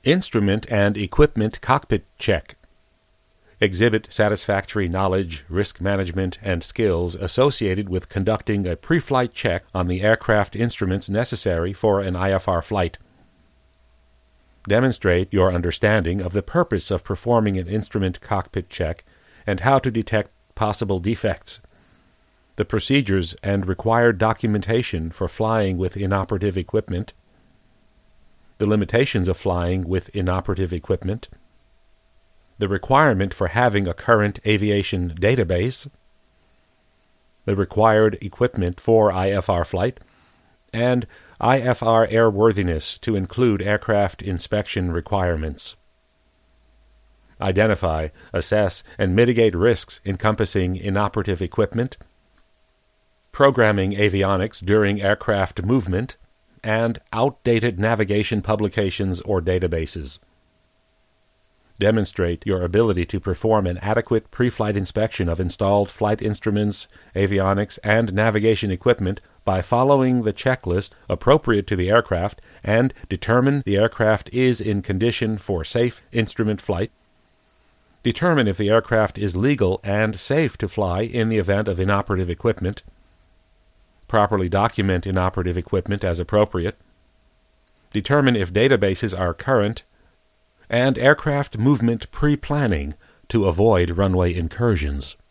Instrument and Equipment Cockpit Check. Exhibit satisfactory knowledge, risk management, and skills associated with conducting a pre-flight check on the aircraft instruments necessary for an IFR flight. Demonstrate your understanding of the purpose of performing an instrument cockpit check and how to detect possible defects. The procedures and required documentation for flying with inoperative equipment. The limitations of flying with inoperative equipment. The requirement for having a current aviation database. The required equipment for IFR flight. And IFR airworthiness to include aircraft inspection requirements. Identify, assess, and mitigate risks encompassing inoperative equipment, programming avionics during aircraft movement, and outdated navigation publications or databases. Demonstrate your ability to perform an adequate pre-flight inspection of installed flight instruments, avionics, and navigation equipment by following the checklist appropriate to the aircraft and determine the aircraft is in condition for safe instrument flight. Determine if the aircraft is legal and safe to fly in the event of inoperative equipment. Properly document inoperative equipment as appropriate. Determine if databases are current, and aircraft movement pre-planning to avoid runway incursions.